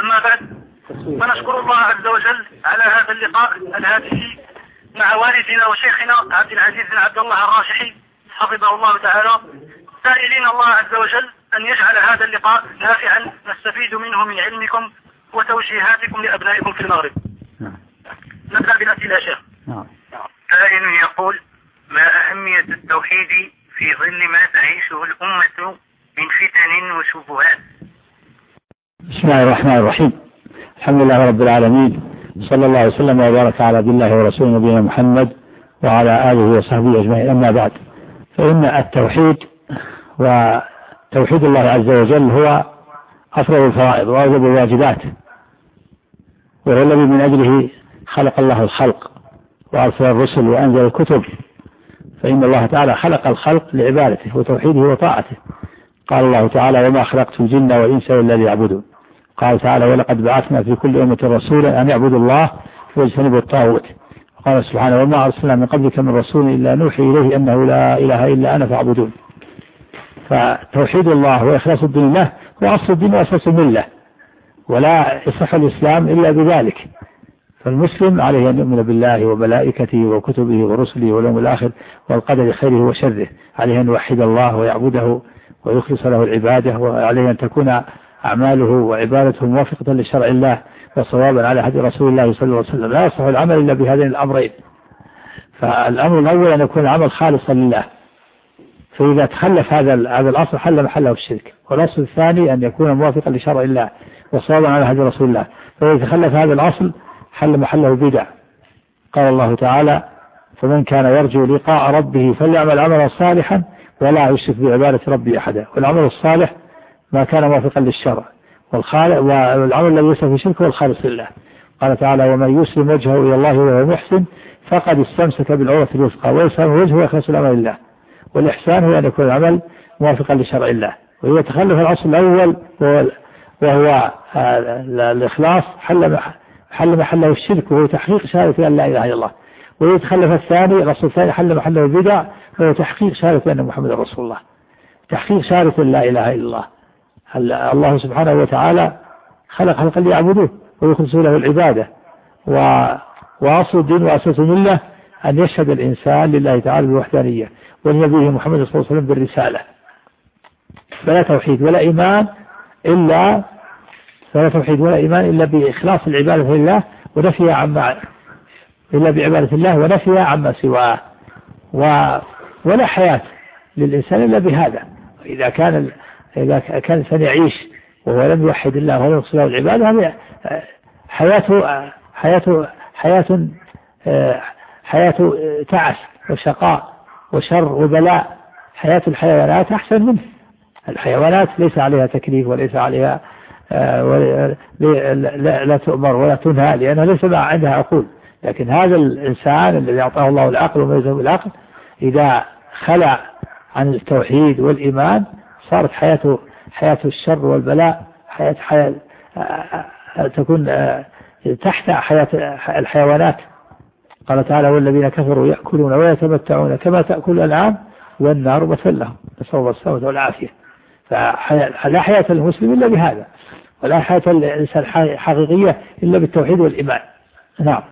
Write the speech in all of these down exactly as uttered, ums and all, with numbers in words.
أما بعد، فنشكر الله عز وجل على هذا اللقاء الهاتفي مع والدنا وشيخنا عبد العزيز بن عبد الله الراشحي حفظه الله تعالى، سائلين الله عز وجل أن يجعل هذا اللقاء نافعا نستفيد منه من علمكم وتوجيهاتكم لأبنائكم في المغرب. نبدأ بالأسئلة يا شيخ. سائل يقول: ما أهمية التوحيد في ظل ما تعيشه الأمة من فتن وشبهات؟ بسم الله الرحمن الرحيم. الحمد لله رب العالمين، صلى الله وسلم وبارك على عبد الله ورسوله نبينا محمد وعلى آله وصحبه أجمعين. أما بعد، فإن التوحيد وتوحيد الله عز وجل هو أفضل الفرائض وأوجب الواجبات، وهو الذي من أجله خلق الله الخلق وأرسل الرسل وأنزل الكتب. فإن الله تعالى خلق الخلق لعبادته وتوحيده وطاعته. قال الله تعالى: وما خلقت الجن والإنس إلا ليعبدون. قال تعالى: ولقد بعثنا في كل أمة رسولا أن يعبدوا الله واجتنبوا الطاغوت. وقال سبحانه: وما أرسلنا من قبلك من رسول إلا نوحي إليه أنه لا إله إلا أنا فاعبدون. فتوحيد الله وإخلاص الدين له هو أصل الدين وأساس الملة، ولا يصح الإسلام إلا بذلك. فالمسلم عليه أن يؤمن بالله وملائكته وكتبه ورسله واليوم الآخر والقدر خيره وشره، عليه أن يوحد الله ويعبده ويخلص له العبادة، وعليه أن تكون أعماله وعبادته موافقة لشرع الله وصوابا على هدي رسول الله صلى الله عليه وسلم. لا يصح العمل إلا بهذين الأمرين. فالأمر الأول أن يكون العمل خالصا لله، فإذا تخلف هذا هذا الأصل حل محله الشرك. والأصل الثاني أن يكون موافقا لشرع الله وصوابا على هدي رسول الله، فإذا تخلف هذا الأصل حل محله بدع. قال الله تعالى: فمن كان يرجو لقاء ربه فليعمل عملا صالحا ولا يشرك بعبادة ربه أحدا. والعمل الصالح ما كان موافقا للشرع، والعمل الذي يسلم في الشرك هو الخالص لله. قال تعالى: ومن يسلم وجهه إلى الله وهو محسن فقد استمسك بالعروة الوثقى. ويسلم وجهه ويخلص العمل لله. والإحسان هو أن يكون العمل موافقا لشرع الله. وإذا تخلف الأصل الأول وهو الإخلاص حل حل محله الشرك، وهو تحقيق شهادة أن لا إله إلا الله. وإذا تخلف الثاني الأصل الثاني حل محله البدع، وهو تحقيق شهادة أن محمد رسول الله، تحقيق شهادة لا إله إلا الله. الله سبحانه وتعالى خلق خلقا ليعبدوه ويخلصوا له العبادة. وأصل الدين وأساس الملة أن يشهد الإنسان لله تعالى بالوحدانية ولنبيه محمد صلى الله عليه وسلم بالرسالة. فلا توحيد ولا إيمان إلا فلا توحيد ولا إيمان إلا بإخلاص العبادة لله ونفيها عما إلا بعبادة الله ونفيها عما سواه. ولا حياة للإنسان إلا بهذا. إذا كان إذا كان الإنسان يعيش وهو لم يوحد الله ولم يخلص له العبادة، هذه حياته حياته حياة حياة تعس وشقاء وشر وبلاء. حياة الحيوانات أحسن منه. الحيوانات ليس عليها تكليف وليس عليها لا, لا تؤمر ولا تنهى، لأنها ليس عندها عقول. لكن هذا الإنسان الذي أعطاه الله العقل وميزه بالعقل، إذا خلع عن التوحيد والإيمان صارت حياته حياة الشر والبلاء، حياة حياة تكون تحت حياة الحيوانات. قال تعالى: والذين كفروا يأكلون ويتمتعون كما تأكل الأنعام والنار مثل لهم، نسأل الله السلامة والعافية. فلا حياة المسلم إلا بهذا، ولا حياة الإنسان حقيقية إلا بالتوحيد والإيمان. نعم.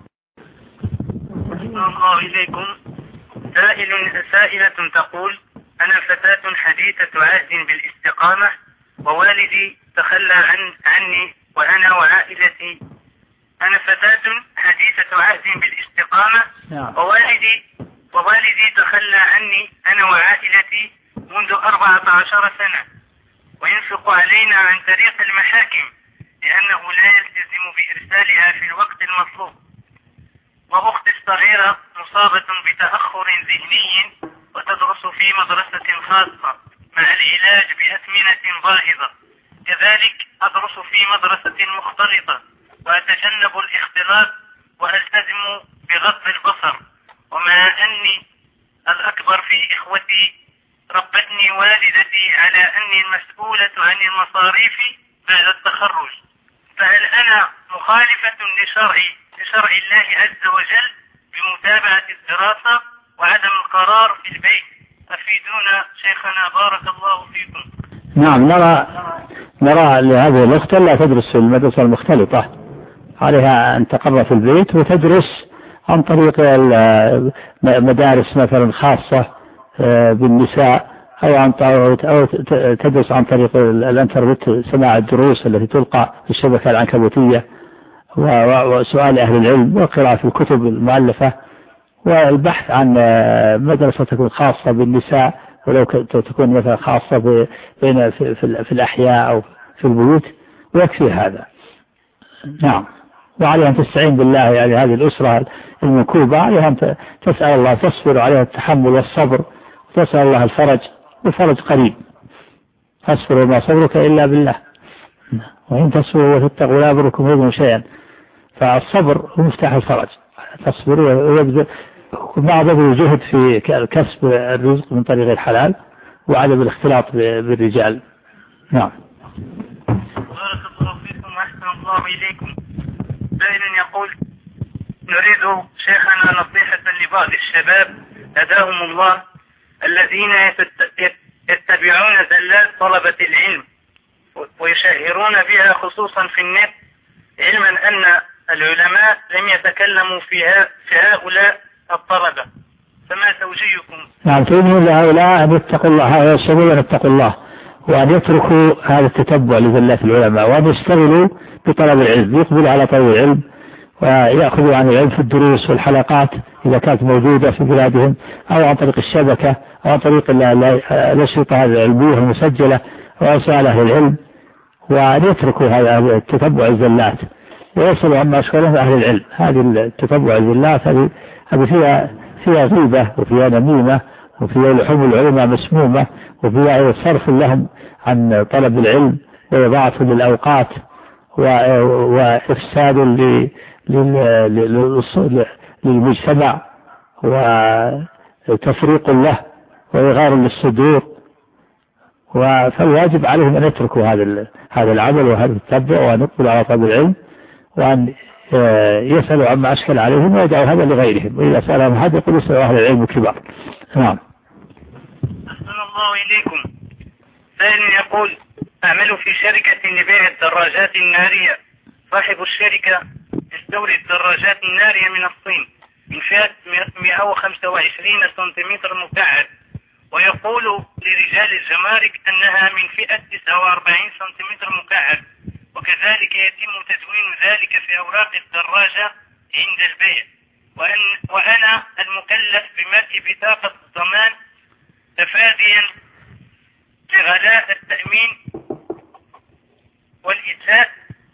الله إليكم. سائل سائلة تقول: أنا فتاة حديثة عهد بالاستقامة، ووالدي تخلى عن عني وأنا وعائلتي. أنا فتاة حديثة عهد بالاستقامة، ووالدي ووالدي تخلى عني أنا وعائلتي منذ أربعة عشر سنة، وينفق علينا عن طريق المحاكم لأنه لا يلتزم بإرسالها في الوقت المطلوب. وأختي الصغيرة مصابة بتأخر ذهني وتدرس في مدرسة خاصة مع العلاج بأثمنة باهظة. كذلك أدرس في مدرسة مختلطة وأتجنب الاختلاط وألتزم بغض البصر. ومع أني الأكبر في إخوتي ربتني والدتي على أني المسؤولة عن المصاريف بعد التخرج، فهل أنا مخالفة لشرع لشرع الله عز وجل بمتابعة الدراسة وعدم القرار في البيت؟ أفيدونا شيخنا بارك الله فيكم. نعم، نرى نرى لهذه الأخت لا تدرس في المدرسة المختلطة، عليها أن تقر في البيت وتدرس عن طريق مدارس مثلا خاصة بالنساء، أو عن أو تدرس عن طريق الإنترنت، سماع الدروس التي تلقى في الشبكة العنكبوتية، وسؤال أهل العلم، وقراءة الكتب المؤلفة، والبحث عن مدرسة تكون خاصة بالنساء، ولو تكون مثلا خاصة بين في, في, في الأحياء أو في البيوت، ويكفي هذا. نعم. وعليها أن تستعين بالله، يعني هذه الأسرة المنكوبة عليها أن تسأل الله، تصبر عليها التحمل والصبر، وتسأل الله الفرج، والفرج قريب. أصبر وما صبرك إلا بالله، وإن تصبروا وتتقوا لا يضركم كيدهم شيئا. فالصبر هو مفتاح الفرج، تصبر ويبذل مع بذل الجهد في كسب الرزق من طريق الحلال، وعدم الاختلاط بالرجال. نعم. بارك الله فيكم وأحسن الله إليكم. سائل يقول: نريد شيخنا نصيحة لبعض الشباب هداهم الله الذين يتبعون زلات طلبة العلم ويشهرون بها خصوصا في النت، علما أن العلماء لم يتكلموا فيها في هؤلاء الطلبة، فما توجيهكم؟ نعم، توجيه لهؤلاء أن يتقوا الله، هؤلاء الشباب أن يتقوا الله، وأن يتركوا هذا التتبع لزلات العلماء، وأن يشتغلوا بطلب العلم، يقبلوا على طلب العلم، ويأخذوا عن العلم في الدروس والحلقات إذا كانت موجودة في بلادهم، أو عن طريق الشبكة، أو عن طريق الأشرطة العلمية المسجلة، وأسأل أهل العلم، وأن يتركوا هذا التتبع الزلات، ويصلوا عما أشكالهم أهل العلم. هذه التتبع الزلات هذه فيها فيها غيبة، وفيها نميمة، وفيها لحوم العلماء مسمومة، وفيها صرف لهم عن طلب العلم، وإضاعة للأوقات، وإفساد للمجتمع، وتفريق له، وإغار للصدور. فالواجب عليهم أن يتركوا هذا هذا العمل وهذا التتبع، وأن يقبلوا على طلب العلم، وأن يسألوا عما أشكل عليهم، ويدعوا هذا لغيرهم، وإذا سألهم هذا يقول يسألوا أهل العلم الكبار. نعم. أحسن الله إليكم. سائل يقول: أعمل في شركة لبيع الدراجات النارية. صاحب الشركة يستورد الدراجات النارية من الصين من فئة مئة وخمسة وعشرين سنتيمتر مكعب، ويقول لرجال الجمارك أنها من فئة تسعة وأربعين سنتيمتر مكعب، وكذلك يتم تدوين ذلك في أوراق الدراجة عند البيع، وأن وأنا المكلف بملء بطاقة الضمان تفاديا لغلاء التأمين والإجزاء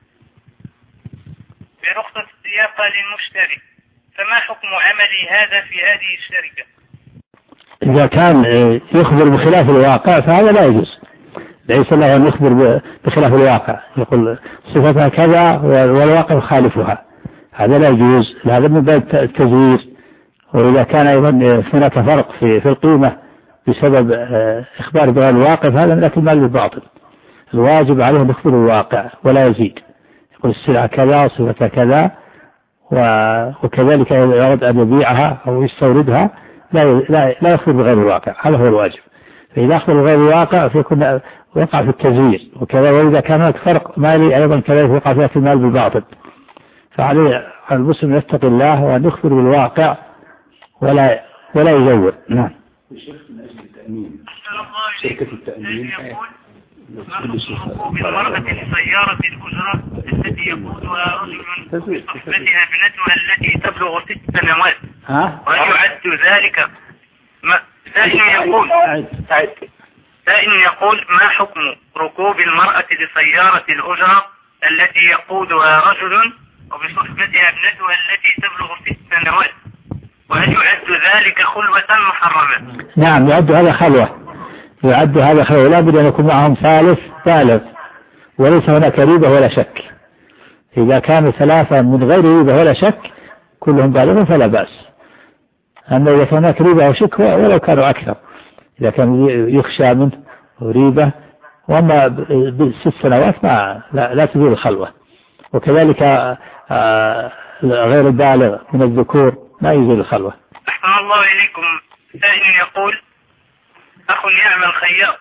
برخصة السياقة للمشتري، فما حكم عملي هذا في هذه الشركة؟ إذا كان يخبر بخلاف الواقع فهذا لا يجوز، ليس له أن يخبر بخلاف الواقع، يقول صفتها كذا والواقع يخالفها، هذا لا يجوز، هذا من باب التزوير. وإذا كان أيضا هناك فرق في في القيمة بسبب إخبار بغير الواقع فهذا من أكل المال بالباطل. الواجب عليه أن يخبر الواقع ولا يزيد، يقول السلعة كذا وصفتها كذا، وكذلك إذا أراد أن يبيعها أو يستوردها لا لا يخبر بغير الواقع، هذا هو الواجب. فإذا أخبر بغير الواقع فيكون وقع في التزوير، وكذا. وإذا كان هناك فرق مالي أيضا كذلك وقع في أكل المال بالباطل. فعليه المسلم يتقي الله وأن يخبر بالواقع ولا ولا يزور. نعم. الشيخ من أجل التأمين، شركة التأمين ركوب المرأة لسيارة الأجرة التي يقودها رجل بصحبتها ابنتها التي تبلغ ست سنوات، وهل يعد ذلك؟ سائل يقول سائل يقول ما حكم ركوب المرأة لسيارة الأجرة التي يقودها رجل وبصحبتها ابنتها التي تبلغ ست سنوات، وهل يعد ذلك خلوة محرمة؟ نعم، يعد هذا خلوة، يعد هذا خلوة، لا بد أن يكون معهم ثالث بالغ، وليس هناك ريبة ولا شك. إذا كانوا ثلاثة من غير ريبة ولا شك كلهم بالغون فلا بأس. أما إذا كان هناك ريبة وشك ولو كانوا أكثر، إذا كان يخشى منه ريبة، وأما بالست سنوات ما لا, لا تزول الخلوة. وكذلك غير البالغ من الذكور لا يزول الخلوة. أحسن الله إليكم. سائل يقول: أخ يعمل خياط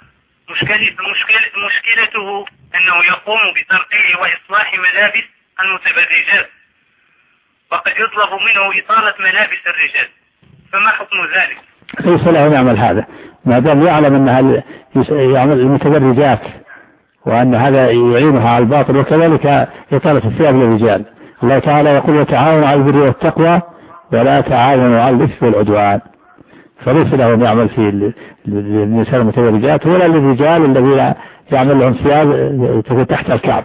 مشكلة مشكلة مشكلته أنه يقوم بترقيع وإصلاح ملابس المتبرجات، وقد يطلب منه إطالة ملابس الرجال، فما حكم ذلك؟ ليس له يعمل هذا ما دام يعلم أن يعمل المتبرجات وأن هذا يعينها على الباطل، وكذلك إطالة الثياب للرجال. الله تعالى يقول وتعاونوا على البر والتقوى ولا تعاونوا على الإثم والعدوان، فليس له أن يعمل في النساء المتبرجات ولا للرجال الذين يعمل لهم ثياب تكون تحت الكعب.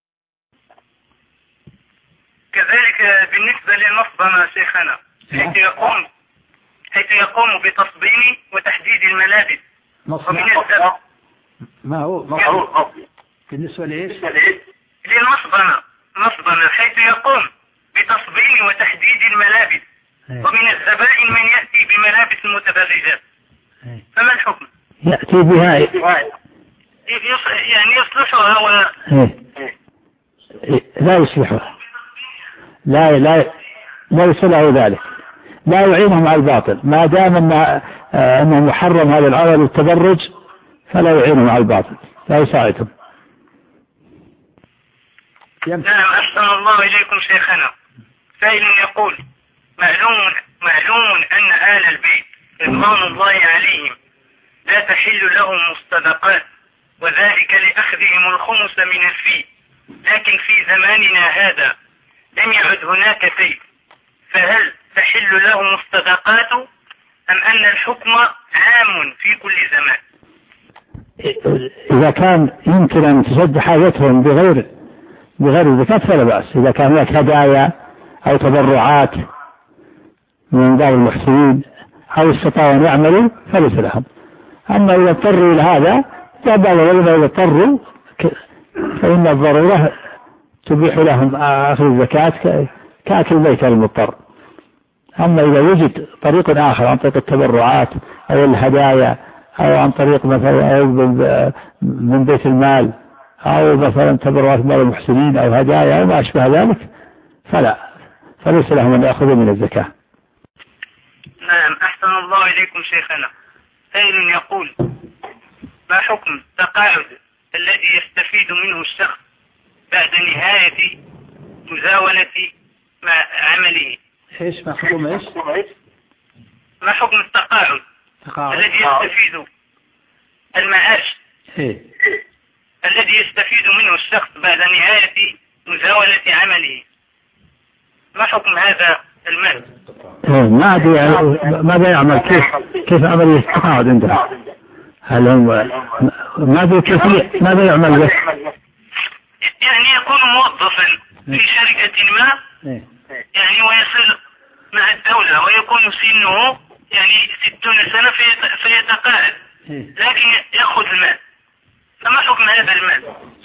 كذلك بالنسبة للمصبنة شيخنا، حيث يقوم حيث يقوم بتصبين وتحديد الملابس ومن الزبط. ما هو بالنسبة لإيش؟ للمصبنة مصبنة حيث يقوم بتصبين وتحديد الملابس ومن الزبائن من يأتي بملابس المتبرجات، فما الحكم؟ يأتي بها يعني يصلحها و... لا يصلحها، لا لا لا يصلح ذلك، لا يعينهم على الباطل ما دام أن أنه محرم هذا العمل التبرج، فلا يعينهم على الباطل، لا يساعدهم. نعم أحسن الله إليكم شيخنا. سائل يقول معلوم معلوم أن آل البيت رضوان الله عليهم لا تحل لهم مصطدقات، وذلك لأخذهم الخمس من الفيء، لكن في زماننا هذا لم يعد هناك فيء، فهل تحل لهم مصطدقات أم أن الحكم عام في كل زمان؟ إذا كان يمكن أن تسد حاجتهم بغير بغير الزكاة فلا بأس، إذا كان هناك هدايا أو تبرعات من بعض المحسنين أو استطاعوا أن يعملوا فليس لهم. أما إذا اضطروا إلى هذا فبعض العلماء إذا اضطروا فإن الضرورة تبيح لهم أخذ الزكاة كأكل الميت المضطر. أما إذا وجد طريق آخر عن طريق التبرعات أو الهدايا أو عن طريق مثلا من بيت المال أو مثلا تبرعات مال المحسنين أو هدايا أو ما أشبه ذلك فلا، فليس لهم أن يأخذوا من الزكاة. نعم أحسن الله إليكم شيخنا. سائل يقول ما حكم التقاعد الذي يستفيد منه الشخص بعد نهاية مزاولة عمله؟ إيش ما حكم إيش؟ ما حكم التقاعد الذي يستفيد المعاش إيه؟ الذي يستفيد منه الشخص بعد نهاية مزاولة عمله، ما حكم هذا المال؟ ما أدري ماذا يعمل، كيف كيف عمل التقاعد عندها؟ هل هم ما أدري كيف ماذا يعمل به؟ يعني يكون موظفا في شركة ما يعني ويصل مع الدولة ويكون سنه يعني ستون سنة فيتقاعد لكن يأخذ المال، فما حكم هذا المال؟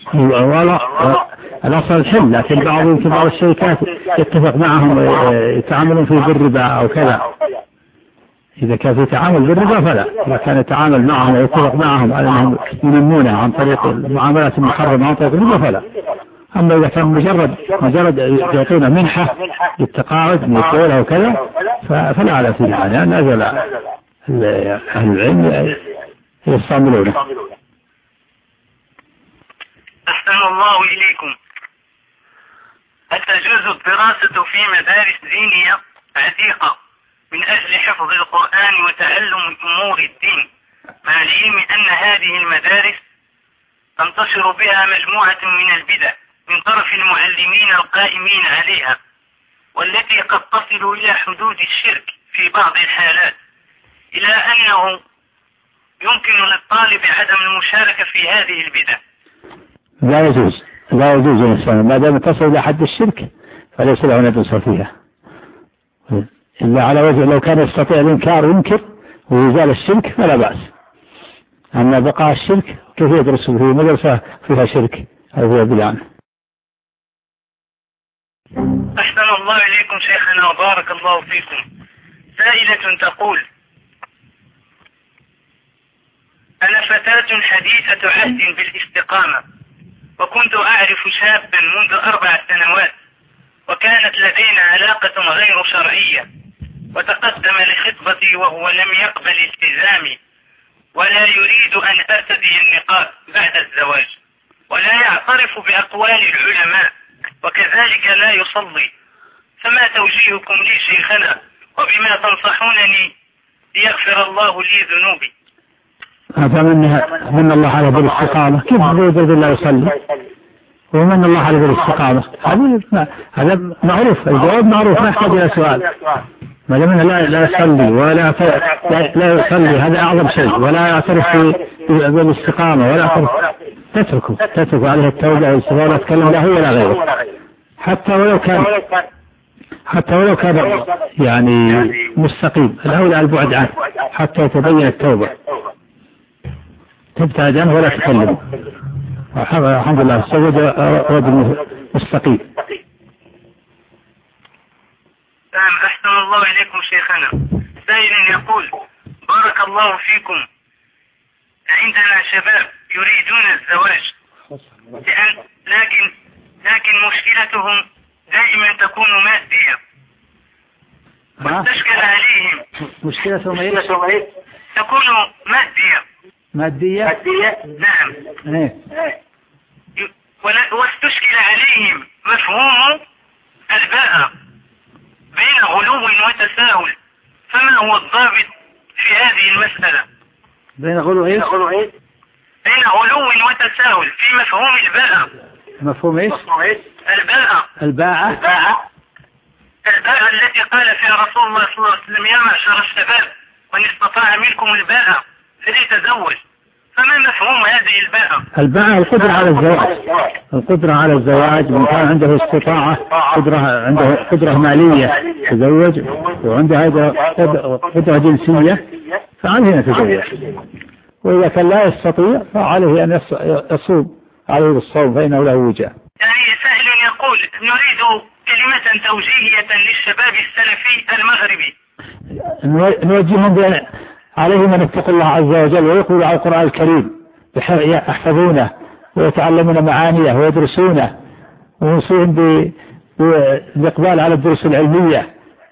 ولا الأصل الحل، لكن بعض بعض الشركات يتفق معهم يتعاملون في بالربا أو كذا. إذا كان في تعامل بالربا فلا، إذا كان يتعامل معهم ويتفق معهم على أنهم ينمونه عن طريق المعاملات المحرمة عن طريق الربا فلا. أما إذا كان مجرد مجرد يعطينا منحة للتقاعد من الدولة وكذا فلا على سبيل يعني نزل أهل العلم يستعملونه. أحسن الله إليكم. هل تجوز الدراسة في مدارس دينية عتيقة من أجل حفظ القرآن وتعلم أمور الدين، مع العلم أن هذه المدارس تنتشر بها مجموعة من البدع من طرف المعلمين القائمين عليها، والتي قد تصل إلى حدود الشرك في بعض الحالات، إلى أنه يمكن للطالب عدم المشاركة في هذه البدع؟ لا يجوز لا يجوز الإنسان ما دام تصل إلى حد الشرك فليس له أن يدرس فيها، إلا على وجه لو كان يستطيع الإنكار ينكر ويزال الشرك فلا بأس. أما بقاء الشرك كيف يدرس في مدرسة فيها شرك أو فيها بدعة؟ أحسن الله إليكم شيخنا وبارك الله فيكم. سائلة تقول أنا فتاة حديثة عهد بالاستقامة، وكنت أعرف شابا منذ أربع سنوات، وكانت لدينا علاقة غير شرعية، وتقدم لخطبتي وهو لم يقبل التزامي، ولا يريد أن أرتدي النقاب بعد الزواج، ولا يعترف بأقوال العلماء، وكذلك لا يصلي، فما توجيهكم لي شيخنا، وبما تنصحونني ليغفر الله لي ذنوبي؟ أتمنى من الله على بالاستقامة. كيف يقول لا يصلي ومن الله على بالاستقامة؟ هذا معروف، الجواب معروف، ما يحتاج إلى سؤال. ما دام لا لا يصلي ولا لا يصلي هذا أعظم شيء، ولا يعترف بالاستقامة ولا يعترف، تتركه تترك عليه التوبة والاستغفار، لا تكلم لا هو ولا غيره، حتى ولو كان حتى ولو كان يعني مستقيم، الأولى البعد عنه حتى يتبين التوبة، تبتعد عنه ولا تكلم. الحمد لله سوى رجل مستقيم. نعم، أحسن الله إليكم شيخنا. سائل يقول: بارك الله فيكم، عندنا شباب يريدون الزواج، لأن لكن لكن مشكلتهم دائما تكون مادية، وتشكل عليهم. مشكلتهم ايش؟ تكون مادية. مادية؟ مادية نعم. ايه. واستشكل عليهم مفهوم الباء بين غلو وتساهل، فما هو الضابط في هذه المسألة؟ بين غلو ايش؟ بين غلو وتساهل في مفهوم الباء. مفهوم ايش؟ الباء. الباء. الباء التي قال فيها رسول الله صلى الله عليه وسلم: يا معشر الشباب من استطاع منكم الباء فليتزوج. فما مفهوم هذه الباء؟ الباء القدرة على الزواج، القدرة على الزواج، من كان عنده استطاعة، قدرة عنده قدرة مالية يتزوج، وعنده هذا قدرة جنسية فعليه أن يتزوج، وإذا كان لا يستطيع فعليه أن يصوم، عليه بالصوم فإنه له وجاء. يعني سائل يقول: نريد كلمة توجيهية للشباب السلفي المغربي. نوجههم بأن عليهم أن يتقوا الله عز وجل ويقولوا على القرآن الكريم، يحفظونه ويتعلمون معانيه ويدرسونه، ويوصيهم بالإقبال على الدروس العلمية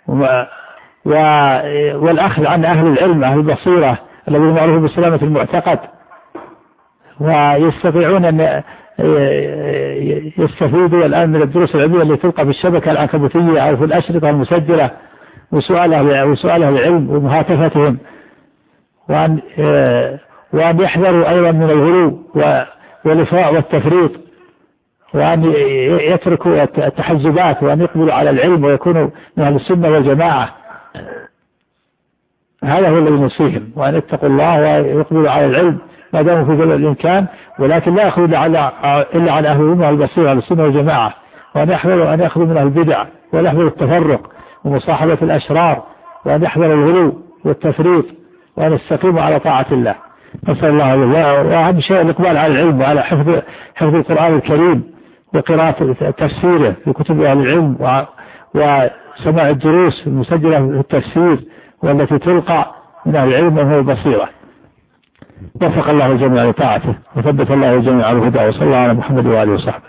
والأخذ عن أهل العلم، أهل البصيرة الذين معروفون بسلامة المعتقد، ويستطيعون أن يستفيدوا الآن من الدروس العلمية التي تلقى في الشبكة العنكبوتية أو في الأشرطة المسجلة، وسؤال وسؤال أهل العلم ومهاتفتهم، وأن وأن يحذروا أيضا من الغلو والإفراط والتفريط، وأن يتركوا التحزبات، وأن يقبلوا على العلم ويكونوا من أهل السنة والجماعة. هذا هو الذي نوصيهم، وأن يتقوا الله ويقبلوا على العلم ما داموا في ذلك الإمكان، ولكن لا يأخذوا إلا على أهل العلم والبصيرة، على السنة والجماعة، وأن يحذروا أن يأخذوا من أهل البدع، وأن يحذروا التفرق ومصاحبة الأشرار، وأن يحذروا الغلو والتفريط، وأن يستقيموا على طاعة الله. نسأل الله الله وأهم شيء الإقبال على العلم وعلى حفظ حفظ القرآن الكريم وقراءة تفسيره في كتب أهل العلم، وسماع الدروس المسجلة في التفسير والتي تلقى من أهل العلم وهو البصيرة. وفق الله الجميع لطاعته، وثبت الله الجميع على الهدى، وصلى الله على محمد وآله وصحبه.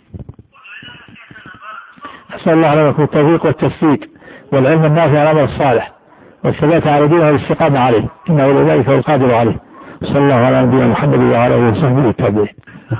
أسأل الله لكم التوفيق والتوفيق والعلم النافع والعمل الصالح والثبات على دينه والاستقامة عليه، إنه لذلك هو القادر عليه. صلى الله على نبينا محمد وعلى آله وصحبه التابعين.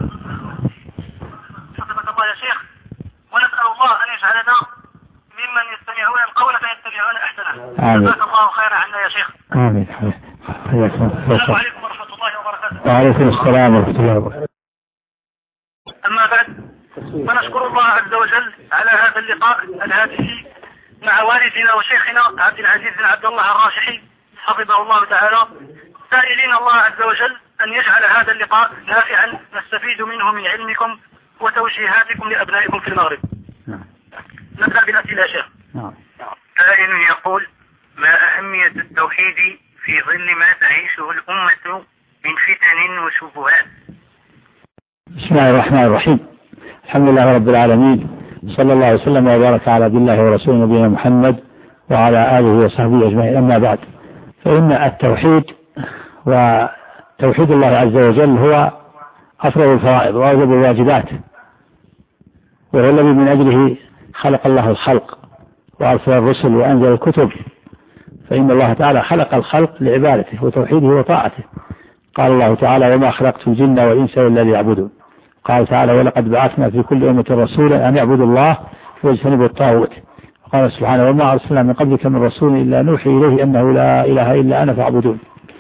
حفظك الله يا شيخ، ونسأل الله أن يجعلنا ممن يستمعون القول فيتبعون أحسنه. آمين. جزاك الله خيرا عنا يا شيخ. آمين. السلام عليكم ورحمة الله وبركاته. وعليكم السلام ورحمة الله وبركاته. أما بعد، فنشكر الله عز وجل على هذا اللقاء الهاتفي مع والدنا وشيخنا عبد العزيز بن عبد الله الراشحي حفظه الله تعالى، سائلين الله عز وجل أن يجعل هذا اللقاء نافعا نستفيد منه من علمكم وتوجيهاتكم لأبنائكم في المغرب. نعم. نبدأ بالأسئلة يا شيخ. نعم. سائل يقول: ما أهمية التوحيد في ظل ما تعيشه الأمة من فتن وشبهات؟ بسم الله الرحمن الرحيم. الحمد لله رب العالمين، صلى الله وسلم وبارك على عبد الله ورسوله نبينا محمد وعلى آله وصحبه أجمعين. أما بعد، فإن التوحيد وتوحيد الله عز وجل هو أفضل الفرائض وأوجب الواجبات، وهو الذي من أجله خلق الله الخلق وأرسل الرسل وأنزل الكتب، فإن الله تعالى خلق الخلق لعبادته وتوحيده وطاعته، قال الله تعالى وما خلقت الجن والإنس إلا ليعبدون. قال تعالى ولقد بعثنا في كل أمة رسولا أن يعبدوا الله واجتنبوا الطاغوت. قال سبحانه وما أرسلنا من قبلك من رسول إلا نوحي إليه أنه لا إله إلا أنا فاعبدون.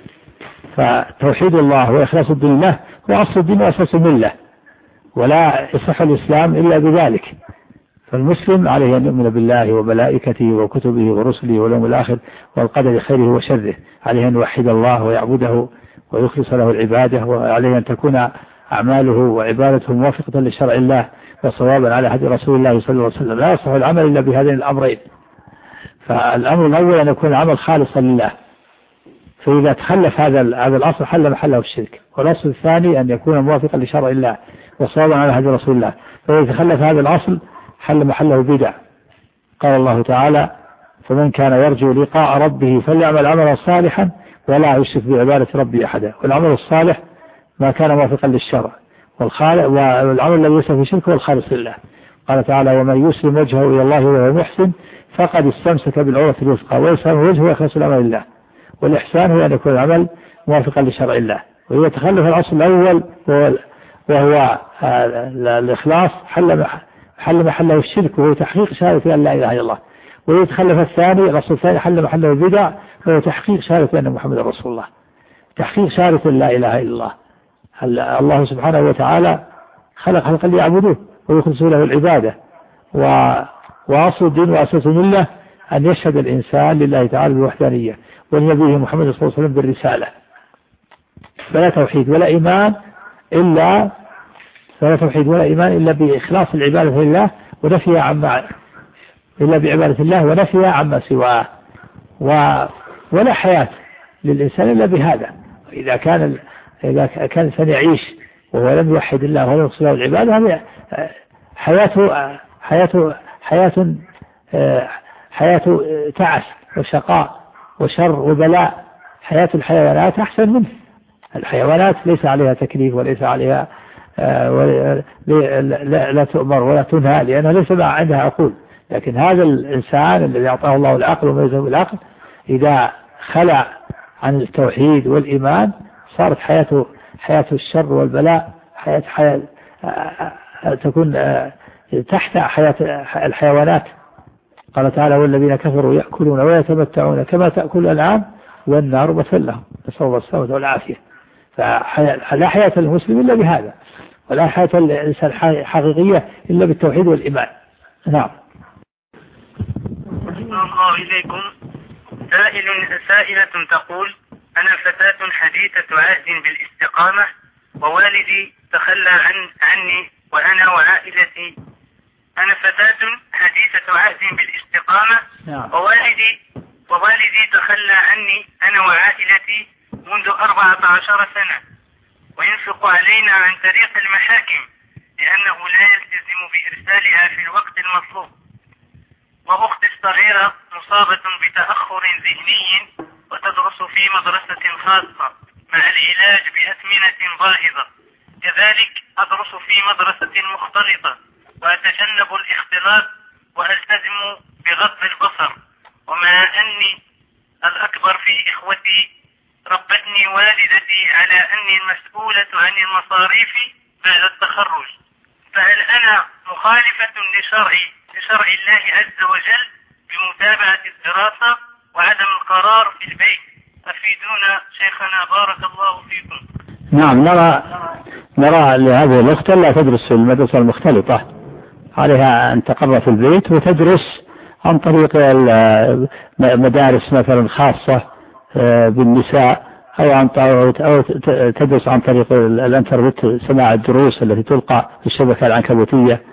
فتوحيد الله وإخلاص الدين له هو أصل الدين وأساس الملة، ولا يصح الإسلام إلا بذلك. فالمسلم عليه أن يؤمن بالله وملائكته وكتبه ورسله واليوم الآخر والقدر خيره وشره، عليه أن يوحد الله ويعبده ويخلص له العبادة، وعليه أن تكون أعماله وعبادته موافقة لشرع الله وصوابا على هدي رسول الله صلى الله عليه وسلم. لا يصح العمل إلا بهذين الأمرين. فالأمر الأول أن يكون العمل خالصا لله، فإذا تخلف هذا هذا الأصل حل محله الشرك. والأصل الثاني أن يكون موافقا لشرع الله وصوابا على هدي رسول الله، فإذا تخلف هذا الأصل حل محله بدع. قال الله تعالى فمن كان يرجو لقاء ربه فليعمل عملا صالحا ولا يشرك بعبادة ربه أحدا. والعمل الصالح ما كان موافقا للشرع، والعمل الذي ليس في شرك هو الخالص لله. قال تعالى ومن يسلم وجهه إلى الله وهو محسن فقد استمسك بالعروة الوثقى. ويسلم وجهه ويخلص العمل لله. والإحسان هو أن يكون العمل موافقا لشرع الله. وإذا تخلف الأصل الأول وهو الإخلاص حل حل محله الشرك وهو تحقيق شهادة أن لا إله إلا الله. وإذا تخلف الثاني الأصل الثاني حل محله البدع وهو تحقيق شهادة أن محمد رسول الله، تحقيق شهادة أن لا إله إلا الله. الله سبحانه وتعالى خلق خلقا ليعبدوه ويخلصوا له العبادة، وأصل الدين وأساس الملة أن يشهد الإنسان لله تعالى بالوحدانية ولنبيه محمد صلى الله عليه وسلم بالرسالة. فلا توحيد ولا إيمان إلا فلا توحيد ولا إيمان إلا بإخلاص العبادة لله ونفيها عما إلا بعبادة الله ونفيها عما سواه. و... ولا حياة للإنسان إلا بهذا. إذا كان إذا كان الإنسان يعيش وهو لم يوحد الله ولم يخلص له العبادة هذه حياته حياته حياة حياة تعس وشقاء وشر وبلاء. حياة الحيوانات أحسن منه. الحيوانات ليس عليها تكليف وليس عليها لا, لا تؤمر ولا تنهى لأنها ليس عندها عقول. لكن هذا الإنسان الذي أعطاه الله العقل وما يلزم بالعقل إذا خلع عن التوحيد والإيمان صارت حياته حياة الشر والبلاء، حياة حياة تكون تحت حياة الحيوانات. قال تعالى والذين كفروا يأكلون ويتمتعون كما تأكل الأنعام والنار مثل لهم، نسأل الله السلامة والعافية. فلا حياة المسلم إلا بهذا، ولا حياة الإنسان حقيقية إلا بالتوحيد والإيمان. نعم. الله إليكم. سائل سائلة تقول أنا فتاة حديثة عهد بالاستقامة ووالدي تخلى عن عني وأنا وعائلتي. أنا فتاة حديثة عهد بالاستقامة ووالدي ووالدي تخلى عني أنا وعائلتي منذ أربعة عشر سنة، وينفق علينا عن طريق المحاكم لأنه لا يلتزم بإرسالها في الوقت المطلوب. وأختي الصغيرة مصابة بتأخر ذهني وتدرس في مدرسة خاصة مع العلاج بأثمنة باهظة. كذلك أدرس في مدرسة مختلطة وأتجنب الاختلاط وألتزم بغض البصر. ومع أني الأكبر في إخوتي ربتني والدتي على أني المسؤولة عن المصاريف بعد التخرج، فهل أنا مخالفة لشرع لشرع الله عز وجل بمتابعة الدراسة وعدم القرار في البيت؟ أفيدونا شيخنا بارك الله فيكم. نعم، نرى نرى لهذه الأخت لا تدرس في المدرسة المختلطة، عليها أن تقر في البيت وتدرس عن طريق مدارس مثلا خاصة بالنساء أو عن أو تدرس عن طريق الانترنت، سماع الدروس التي تلقى في الشبكة العنكبوتية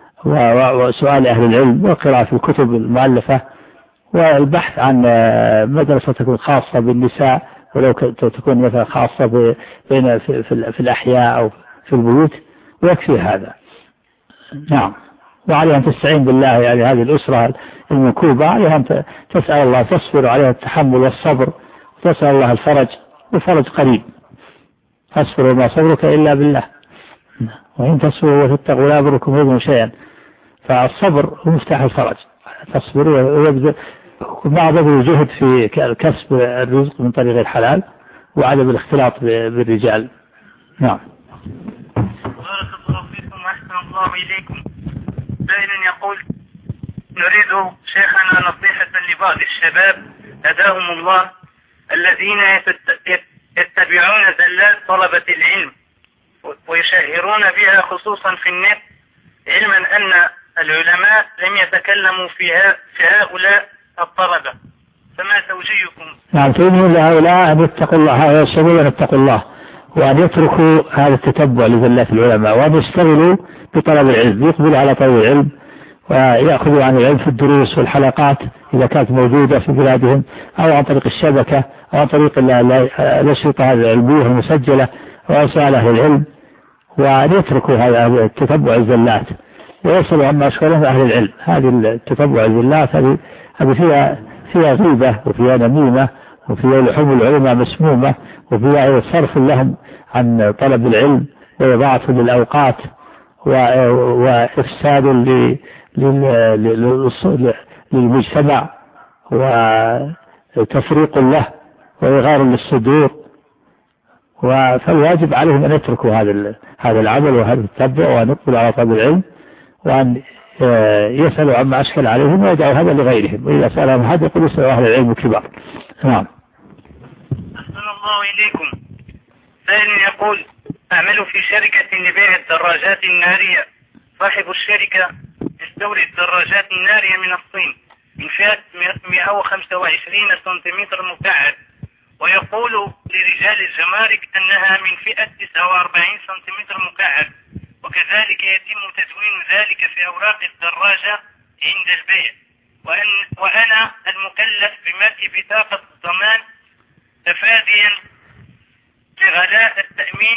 وسؤال أهل العلم وقراءة الكتب المؤلفة والبحث عن مدرسة تكون خاصة بالنساء، ولو تكون مثلا خاصة بين في, في الأحياء أو في البيوت، ويكفي هذا. نعم. وعليها أن تستعين بالله، يعني هذه الأسرة المكوبة عليها أن تسأل الله، تصبر عليها التحمل والصبر، وتسأل الله الفرج، والفرج قريب. فاصبر وما صبرك إلا بالله، وإن تصبروا وتتقوا لا يضركم كيدهم شيئا. فالصبر هو مفتاح الفرج. تصبر ويبذل مع بذل الجهد في كسب الرزق من طريق الحلال، وعدم الاختلاط بالرجال. نعم. بارك الله فيكم وأحسن الله إليكم. سائل يقول: نريد شيخنا نصيحة لبعض الشباب هداهم الله الذين يتبعون زلات طلبة العلم ويشهرون بها خصوصا في النت، علما أن العلماء لم يتكلموا فيها في هؤلاء الطلبة، فما توجيهكم؟ نعم، توجيه لهؤلاء أن يتقوا الله، هؤلاء الشباب أن يتقوا الله وأن يتركوا هذا التتبع لزلات العلماء وأن يشتغلوا بطلب العلم، يقبلوا على طلب العلم ويأخذوا عن العلم في الدروس والحلقات إذا كانت موجودة في بلادهم، أو عن طريق الشبكة أو عن طريق الأشرطة العلمية المسجلة وأسئلة أهل العلم، وأن يتركوا هذا التتبع الزلات ويصلوا عما أشكالهم أهل العلم. هذه التتبع الزلات هذه هذه فيها فيها غيبة وفيها نميمة وفيها لحوم العلماء مسمومة وفيها صرف لهم عن طلب العلم وإضاعة للأوقات وإفساد للمجتمع وتفريق له وإغار للصدور. فالواجب عليهم أن يتركوا هذا هذا العمل وهذا التتبع وأن يقبلوا على طلب العلم وأن يسألوا عما أشكل عليهم ويدعوا هذا لغيرهم، وإذا سألهم هذا يقول يسألوا أهل العلم الكبار. نعم. أحسن الله إليكم. سائل يقول: أعمل في شركة لبيع الدراجات النارية. صاحب الشركة يستورد الدراجات النارية من الصين من فئة مئة وخمسة وعشرين سنتيمتر مكعب، ويقول لرجال الجمارك أنها من فئة تسعة وأربعين سنتيمتر مكعب، وكذلك يتم تدوين ذلك في أوراق الدراجة عند البيع، وأن وأنا المكلف بملء بطاقة الضمان تفاديا لغلاء التأمين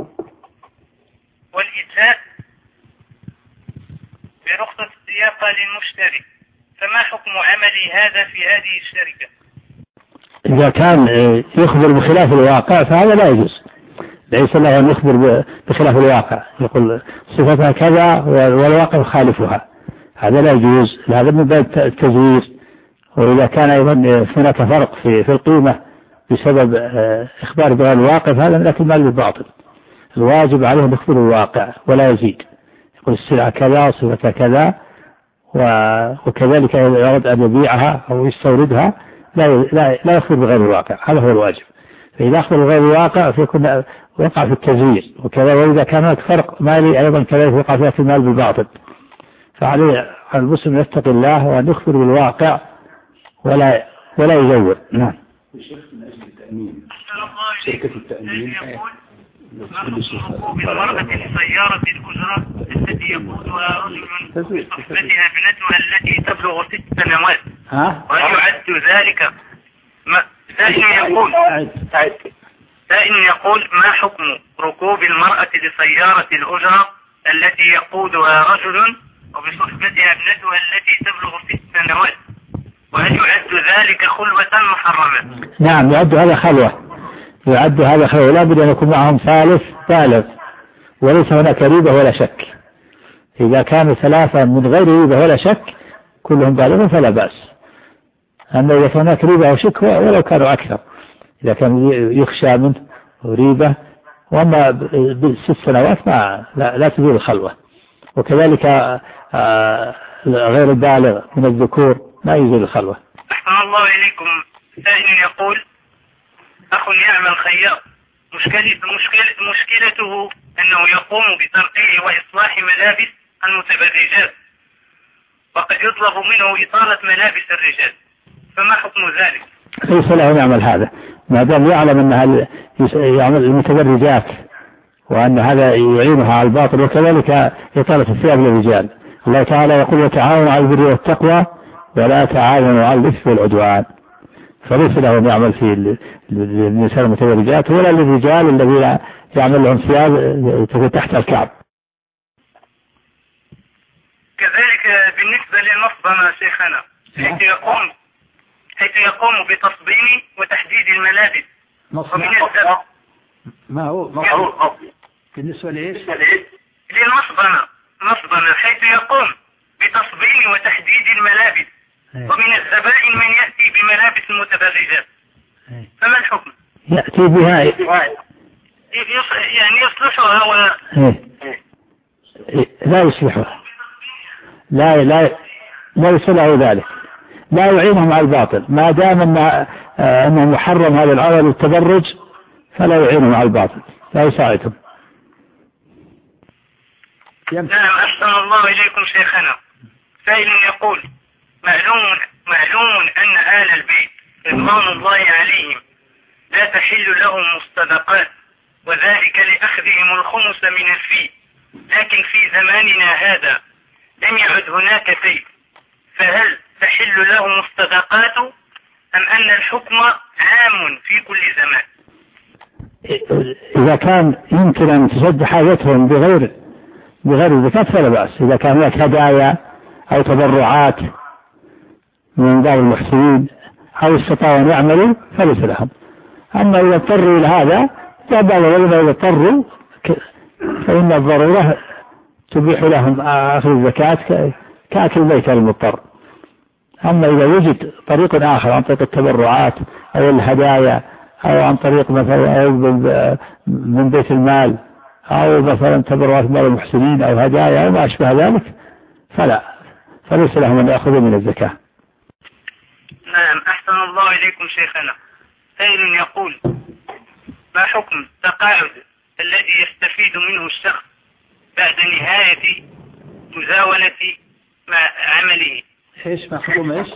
والإتلاف برخصة السياقة للمشتري، فما حكم عملي هذا في هذه الشركة؟ إذا كان يخبر بخلاف الواقع فهذا لا يجوز، ليس له أن يخبر بخلاف الواقع، يقول صفتها كذا والواقع يخالفها، هذا لا يجوز، هذا من باب التزوير. وإذا كان أيضا هناك فرق في في القيمة بسبب إخبار بغير الواقع فهذا من أكل المال بالباطل. الواجب عليه أن يخبر الواقع ولا يزيد، يقول السلعة كذا وصفتها كذا، وكذلك إذا أراد أن يبيعها أو يستوردها لا لا يخبر بغير الواقع، هذا هو الواجب. فإذا أخبر بغير الواقع فيكون وقع في التزوير، وكذا وإذا كان هناك فرق مالي أيضا كذلك وقع فيها في المال بالباطل. فعليه المسلم يتقي الله وأن يخبر بالواقع ولا ولا يزور. نعم. الشيخ من أجل التأمين، شركة التأمين بالمرأة لسيارة الأجرة التي يقودها رجل بصحبتها ابنتها التي تبلغ ست سنوات، وهل يعد ذلك؟ سائل يقول سائل يقول ما حكم ركوب المرأة لسيارة الأجرة التي يقودها رجل وبصحبتها ابنتها التي تبلغ ست سنوات، وهل يعد ذلك خلوة محرمة؟ نعم، يعد هذا خلوة، يعد هذا خلوة، لا بد أن يكون معهم ثالث بالغ وليس هناك ريبة ولا شك. إذا كانوا ثلاثة من غير ريبة ولا شك كلهم بالغون فلا بأس. أما إذا كان هناك ريبة أو شك ولو كانوا أكثر، إذا كان يخشى منه ريبة، وأما بست سنوات ما لا, لا تزول الخلوة. وكذلك غير البالغ من الذكور ما يزول الخلوة. أحسن الله إليكم. سائل يقول: أخ يعمل خياط، مشكلة مشكلة مشكلته أنه يقوم بترقيع وإصلاح ملابس المتبرجات، وقد يطلب منه إطالة ملابس الرجال، فما حكم ذلك؟ ليس له أن يعمل هذا ما دام يعلم أنها يعمل المتبرجات وأن هذا يعينها على الباطل، وكذلك إطالة الثياب للرجال. الله تعالى يقول: وتعاونوا على البر والتقوى ولا تعاونوا على الإثم والعدوان. فليس له أن يعمل في النساء المتبرجات ولا للرجال الذين يعمل لهم ثياب تكون تحت الكعب. كذلك بالنسبة للمصبنة شيخنا، حيث يقوم حيث يقوم بتصبين وتحديد الملابس ومن الزبط. ما هو بالنسبة لإيش؟ للمصبنة مصبنة حيث يقوم بتصبين وتحديد الملابس، ومن الزبائن من يأتي بملابس المتبرجات، فما الحكم؟ يأتي بها يعني يصلحها و... لا يصلحها، لا لا لا يصلح ذلك، لا يعينهم على الباطل ما دام أنه, أنه محرم هذا العمل والتدرج، فلا يعينهم على الباطل، لا يساعدهم. نعم أحسن الله إليكم شيخنا. سائل يقول: معلوم معلوم أن آل البيت رضوان الله عليهم لا تحل لهم مصطدقات، وذلك لأخذهم الخمس من الفيء، لكن في زماننا هذا لم يعد هناك فيء، فهل تحل لهم مصطدقات أم أن الحكم عام في كل زمان؟ إذا كان يمكن أن تسد حاجتهم بغير بغير الزكاة فلا بأس، إذا كان هناك هدايا أو تبرعات من دار المحسنين أو استطاعوا أن يعملوا فليس لهم. أما إذا اضطروا إلى هذا فبعض العلماء إذا اضطروا فإن الضرورة تبيح لهم أخذ الزكاة كأكل الميت المضطر. أما إذا وجد طريق آخر عن طريق التبرعات أو الهدايا أو عن طريق مثلا من بيت المال أو مثلا تبرعات مال المحسنين أو هدايا أو ما أشبه ذلك فلا، فليس لهم أن يأخذوا من الزكاة. نعم أحسن الله إليكم شيخنا. سائل يقول: ما حكم التقاعد الذي يستفيد منه الشخص بعد نهاية مزاولة مع عمله؟ إيش ما حكم إيش؟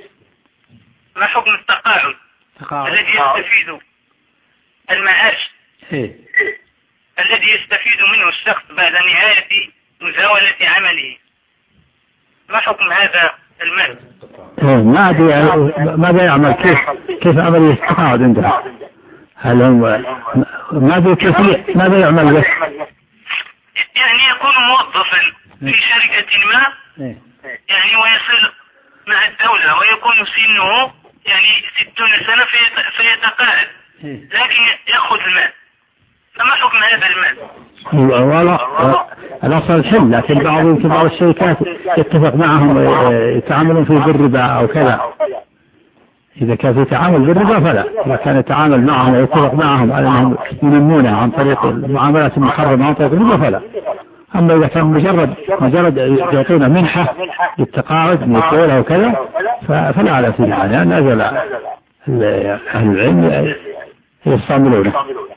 ما حكم التقاعد الذي يستفيد المعاش إيه؟ الذي يستفيد منه الشخص بعد نهاية مزاولة عمله؟ ما حكم هذا المال؟ ما أدري ماذا يعمل، كيف كيف عمل التقاعد عنده؟ هل هم ما أدري كيف ماذا يعمل به؟ يعني يكون موظفا في شركة ما يعني ويصل مع الدولة ويكون سنه يعني ستون سنة فيتقاعد لكن يأخذ المال، فما حكم هذا المال؟ والله الأصل الحل، لكن بعض بعض الشركات يتفق معهم يتعاملون في بالربا أو كذا. إذا كان في تعامل بالربا فلا، إذا كان يتعامل معهم ويتفق معهم على أنهم ينمونه عن طريق المعاملات المحرمة عن طريق الربا فلا. أما إذا كان مجرد مجرد يعطينا منحة للتقاعد نقولها وكذا فلا على فيه، يعني نزل أهل العلم يستعملونه.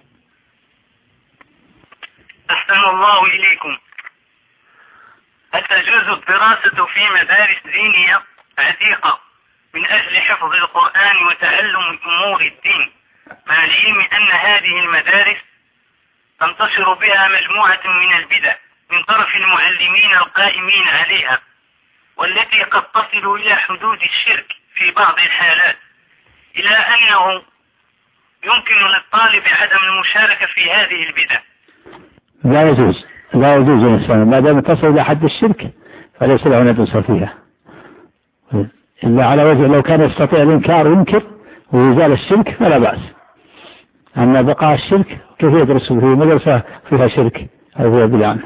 أحسن الله إليكم. هل تجوز الدراسة في مدارس دينية عتيقة من أجل حفظ القرآن وتعلم أمور الدين، مع العلم أن هذه المدارس تنتشر بها مجموعة من البدع من طرف المعلمين القائمين عليها، والتي قد تصل إلى حدود الشرك في بعض الحالات، إلى أنه يمكن للطالب عدم المشاركة في هذه البدع؟ لا يجوز، لا يجوز الإنسان ما دام تصل إلى حد الشرك فليس له أن يدرس فيها، إلا على وجه لو كان يستطيع الإنكار ينكر ويزال الشرك فلا بأس. أما بقاء الشرك كيف يدرس في مدرسة فيها شرك أو فيها بدعة؟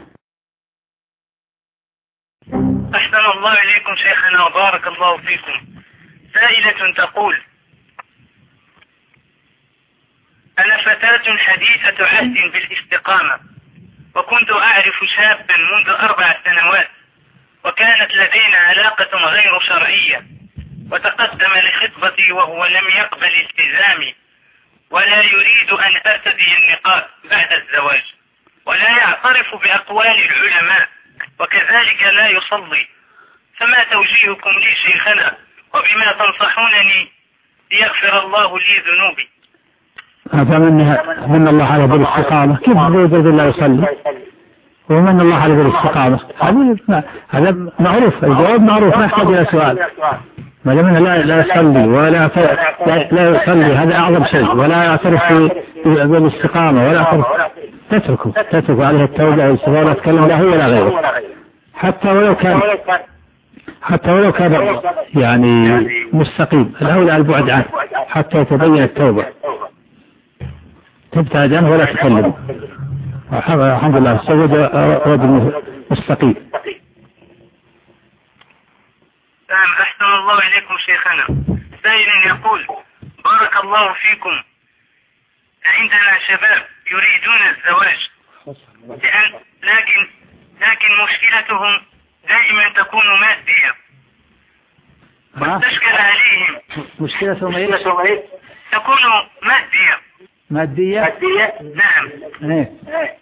أحسن الله إليكم شيخنا وبارك الله فيكم. سائلة تقول: أنا فتاة حديثة عهد بالاستقامة، وكنت أعرف شابا منذ أربع سنوات، وكانت لدينا علاقة غير شرعية، وتقدم لخطبتي وهو لم يقبل التزامي ولا يريد أن أرتدي النقاب بعد الزواج، ولا يعترف بأقوال العلماء، وكذلك لا يصلي، فما توجيهكم لي شيخنا، وبما تنصحونني ليغفر الله لي ذنوبي؟ أتمنى من الله على بالاستقامة، كيف يقول الله يصلي ومن الله على بالاستقامة؟ هذا معروف، الجواب معروف ما يحتاج إلى سؤال. ما دام لا لا يصلي ولا لا يصلي هذا أعظم شيء، ولا يعترف بالاستقامة ولا يعترف، تتركه تترك عليه التوبة والاستغفار، لا يتكلم لا هو ولا غيره، حتى ولو كان حتى ولو كان يعني مستقيم، الأولى البعد عنه حتى يتبين التوبة، تبتعد عنه ولا تكلم. الحمد لله سود رجل مستقيم. نعم أحسن الله إليكم شيخنا. سائل يقول: بارك الله فيكم، عندنا شباب يريدون الزواج، لأن لكن لكن مشكلتهم دائما تكون مادية، وتشكل عليهم مشكلتهم ايه؟ تكون مادية مادية مادية نعم ايه؟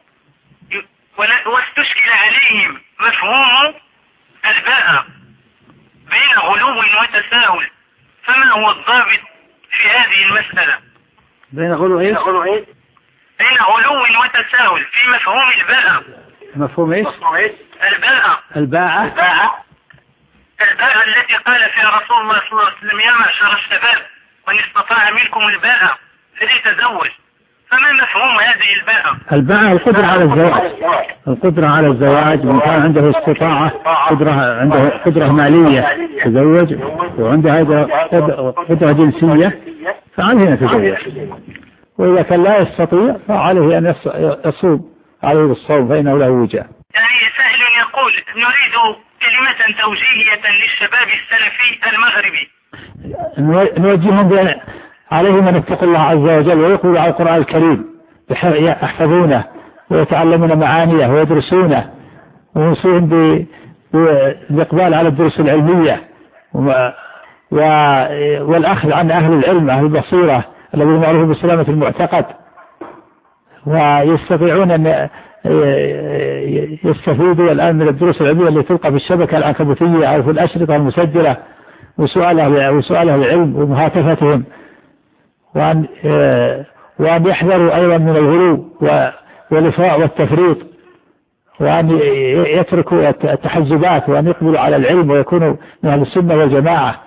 واستشكل عليهم مفهوم الباء بين غلو وتساهل، فما هو الضابط في هذه المسألة؟ بين غلو ايش؟ بين غلو وتساهل في مفهوم الباء. مفهوم ايش؟ الباء الباعة الباء التي قال فيها رسول الله صلى الله عليه وسلم: يا معشر الشباب من استطاع منكم الباء فليتزوج. فما مفهوم هذه الباء؟ الباء القدرة على الزواج، القدرة على الزواج، من كان عنده استطاعة، قدرة عنده قدرة مالية يتزوج، وعنده قدرة جنسية فعليه أن يتزوج. وإذا كان لا يستطيع فعليه أن يصوم عليه بالصوم فإنه له وجاء. يعني سائل يقول: نريد كلمة توجيهية للشباب السلفي المغربي. نوجههم بأن عليهم أن يتقوا الله عز وجل ويقولوا على القرآن الكريم، يحفظونه ويتعلمون معانيه ويدرسونه، ونوصيهم بالإقبال على الدروس العلمية والأخذ عن أهل العلم أهل البصيرة الذين معروفون بسلامة المعتقد، ويستطيعون أن يستفيدوا الآن من الدروس العلمية التي تلقى في الشبكة العنكبوتية أو في الأشرطة المسجلة، وسؤال وسؤال أهل العلم ومهاتفتهم، وأن وأن يحذروا أيضا من الغلو والإفراط والتفريط، وأن يتركوا التحزبات، وأن يقبلوا على العلم ويكونوا من أهل السنة والجماعة.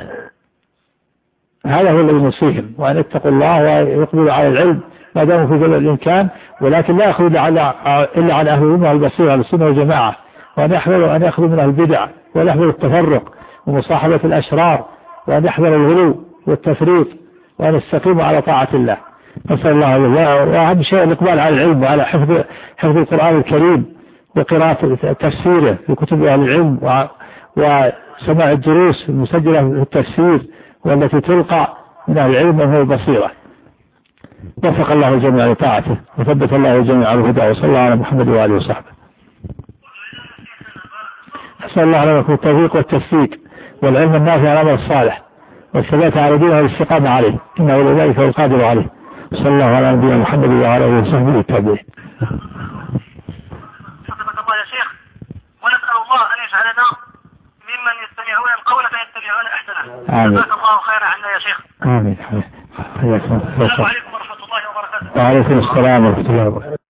هذا هو الذي نوصيهم، وأن يتقوا الله ويقبلوا على العلم ما داموا في جل الإمكان، ولكن لا يأخذوا إلا على أهل العلم والبصيرة على السنة والجماعة، وأن يحذروا أن يأخذوا من أهل البدع، وأن يحذروا التفرق ومصاحبة الأشرار، وأن يحذروا الغلو والتفريط، وأن يستقيموا على طاعة الله. نسأل الله، وأهم شيء الإقبال على العلم وعلى حفظ حفظ القرآن الكريم وقراءة تفسيره في كتب أهل العلم، وسماع الدروس المسجلة في التفسير والتي تلقى من أهل العلم وهو البصيرة. وفق الله الجميع لطاعته، وثبت الله الجميع على الهدى، وصلى الله على محمد وآله وصحبه. نسأل الله لكم التوفيق والتوفيق والعلم النافع والعمل الصالح والثبات على دينه والاستقامة عليه، إنه لذلك هو القادر عليه. صلى الله على نبينا محمد وعلى آله وصحبه التابعين. حفظك الله يا شيخ، ونسأل الله أن يجعلنا ممن يستمعون القول فيتبعون أحسنه. آمين. جزاك الله خيرا عنا يا شيخ. آمين. السلام عليكم ورحمة الله وبركاته. وعليكم السلام ورحمة الله وبركاته.